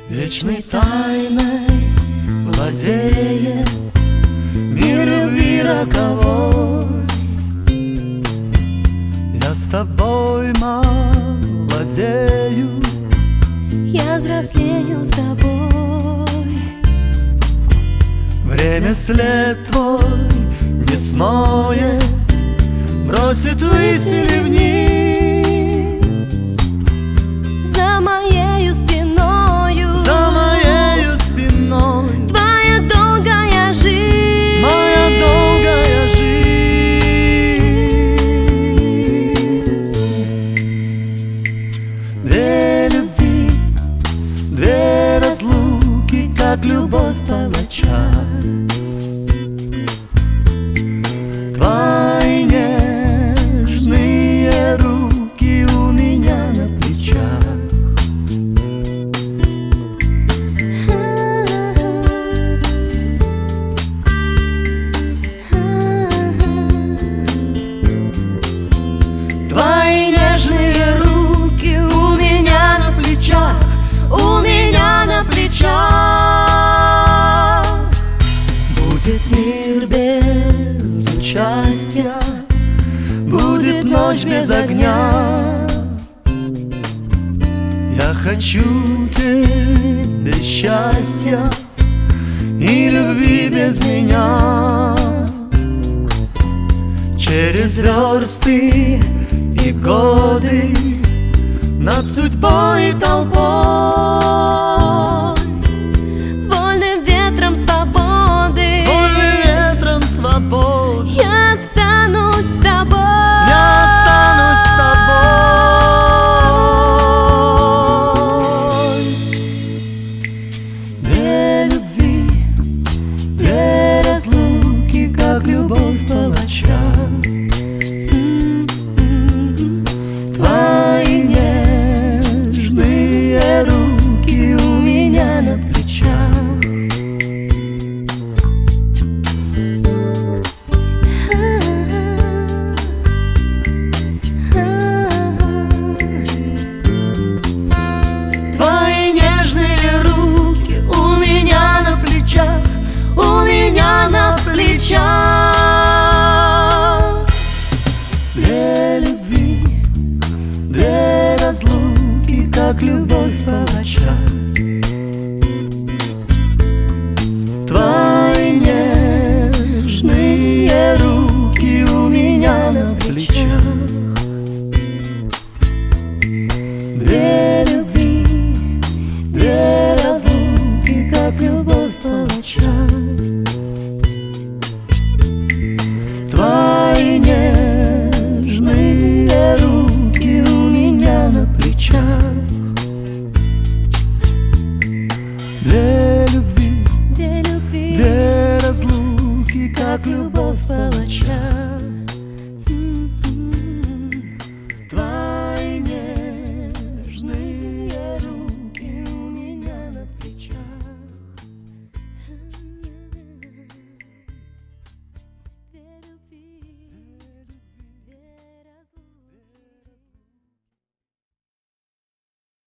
Вечной тайной владеет мир любви роковой. Я с тобой молодею, я взрослею с тобой. Время след твой не смоет, бросит ввысь или вниз. За моею спиною, За моею спиной твоя долгая жизнь, моя долгая жизнь. Две любви, две разлуки, как любовь палача. Твои нежные руки у меня на плечах. Твои нежные руки у меня на плечах, у меня на плечах. Будет мир без участия, будет ночь без огня. Я хочу тебе счастья и любви без меня. Через версты и годы над судьбой и толпой, вольным ветром свободы, вольным ветром свободы. я останусь с тобой. Я останусь с тобой. Две любви, две разлуки, как любовь палача. Твои нежные руки у меня на плечах. Твои нежные руки у меня на плечах, у меня на плечах. Две любви, две разлуки, как любовь палача.